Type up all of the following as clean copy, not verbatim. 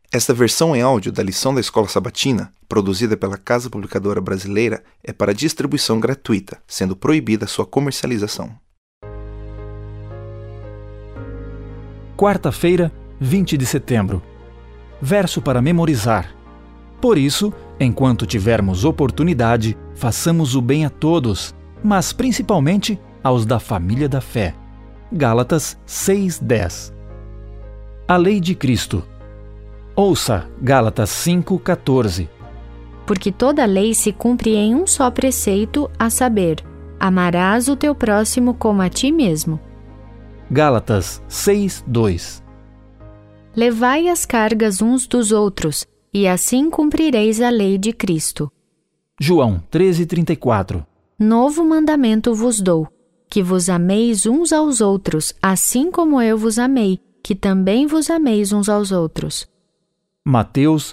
Esta versão em áudio da lição da Escola Sabatina, produzida pela Casa Publicadora Brasileira, é para distribuição gratuita, sendo proibida sua comercialização. Quarta-feira, 20 de setembro. Verso para memorizar. Por isso, enquanto tivermos oportunidade, façamos o bem a todos, mas principalmente aos da família da fé. Gálatas 6:10. A lei de Cristo. Ouça Gálatas 5:14. Porque toda a lei se cumpre em um só preceito, a saber, amarás o teu próximo como a ti mesmo. Gálatas 6:2. Levai as cargas uns dos outros, e assim cumprireis a lei de Cristo. João 13:34. Novo mandamento vos dou, que vos ameis uns aos outros, assim como eu vos amei, que também vos ameis uns aos outros. Mateus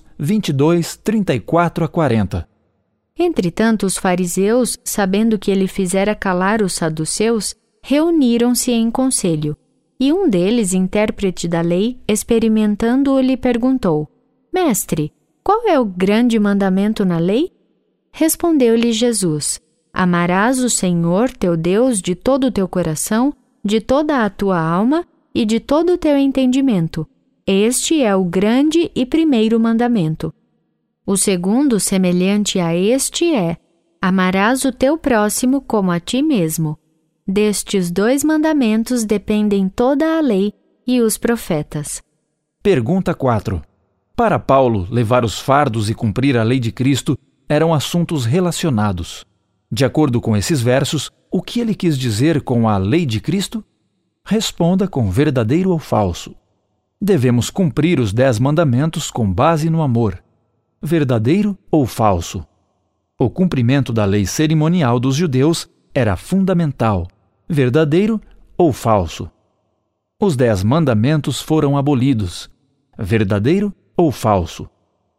22:34-40. Entretanto, os fariseus, sabendo que ele fizera calar os saduceus, reuniram-se em conselho. E um deles, intérprete da lei, experimentando-o, lhe perguntou: Mestre, qual é o grande mandamento na lei? Respondeu-lhe Jesus: Amarás o Senhor, teu Deus, de todo o teu coração, de toda a tua alma e de todo o teu entendimento. Este é o grande e primeiro mandamento. O segundo, semelhante a este, é: amarás o teu próximo como a ti mesmo. Destes 2 mandamentos dependem toda a lei e os profetas. Pergunta 4. Para Paulo, levar os fardos e cumprir a lei de Cristo eram assuntos relacionados. De acordo com esses versos, o que ele quis dizer com a lei de Cristo? Responda com verdadeiro ou falso. Devemos cumprir os 10 mandamentos com base no amor. Verdadeiro ou falso? O cumprimento da lei cerimonial dos judeus era fundamental. Verdadeiro ou falso? Os 10 mandamentos foram abolidos. Verdadeiro ou falso?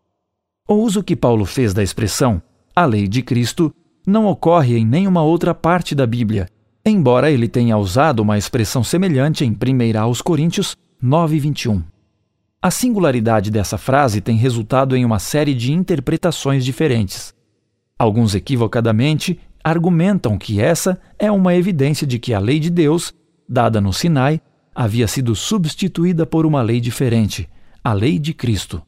O uso que Paulo fez da expressão a lei de Cristo não ocorre em nenhuma outra parte da Bíblia, embora ele tenha usado uma expressão semelhante em 1 Coríntios 9:21. A singularidade dessa frase tem resultado em uma série de interpretações diferentes. Alguns equivocadamente argumentam que essa é uma evidência de que a lei de Deus, dada no Sinai, havia sido substituída por uma lei diferente, a lei de Cristo.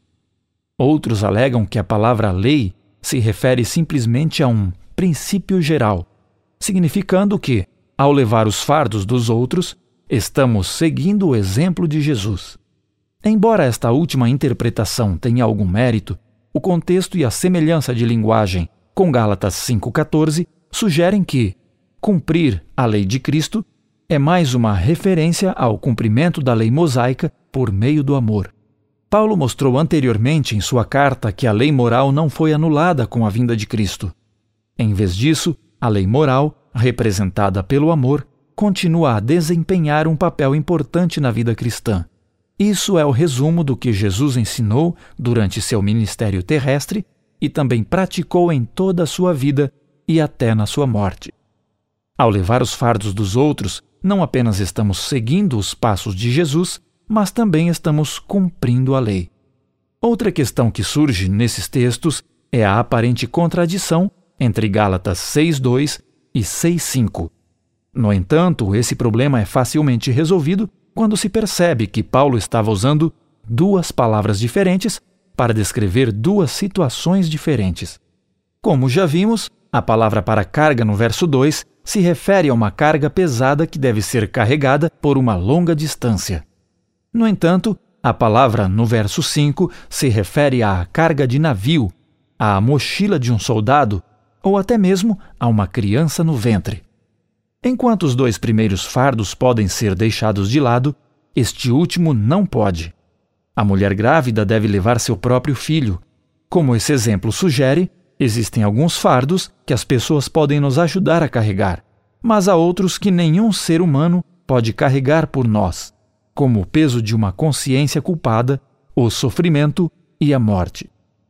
Outros alegam que a palavra lei se refere simplesmente a um princípio geral, significando que, ao levar os fardos dos outros, estamos seguindo o exemplo de Jesus. Embora esta última interpretação tenha algum mérito, o contexto e a semelhança de linguagem com Gálatas 5:14 sugerem que cumprir a lei de Cristo é mais uma referência ao cumprimento da lei mosaica por meio do amor. Paulo mostrou anteriormente em sua carta que a lei moral não foi anulada com a vinda de Cristo. Em vez disso, a lei moral, representada pelo amor, continua a desempenhar um papel importante na vida cristã. Isso é o resumo do que Jesus ensinou durante seu ministério terrestre e também praticou em toda a sua vida e até na sua morte. Ao levar os fardos dos outros, não apenas estamos seguindo os passos de Jesus, mas também estamos cumprindo a lei. Outra questão que surge nesses textos é a aparente contradição entre Gálatas 6:2 e 6:5. No entanto, esse problema é facilmente resolvido quando se percebe que Paulo estava usando 2 palavras diferentes para descrever 2 situações diferentes. Como já vimos, a palavra para carga no verso 2 se refere a uma carga pesada que deve ser carregada por uma longa distância. No entanto, a palavra no verso 5 se refere à carga de navio, à mochila de um soldado ou até mesmo a uma criança no ventre. Enquanto os 2 primeiros fardos podem ser deixados de lado, este último não pode. A mulher grávida deve levar seu próprio filho. Como esse exemplo sugere, existem alguns fardos que as pessoas podem nos ajudar a carregar, mas há outros que nenhum ser humano pode carregar por nós, como o peso de uma consciência culpada, o sofrimento e a morte.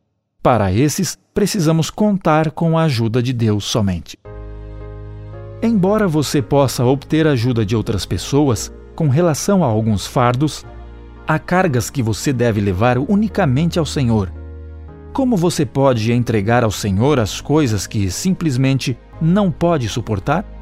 Para esses, precisamos contar com a ajuda de Deus somente. Embora você possa obter ajuda de outras pessoas com relação a alguns fardos, há cargas que você deve levar unicamente ao Senhor. Como você pode entregar ao Senhor as coisas que simplesmente não pode suportar?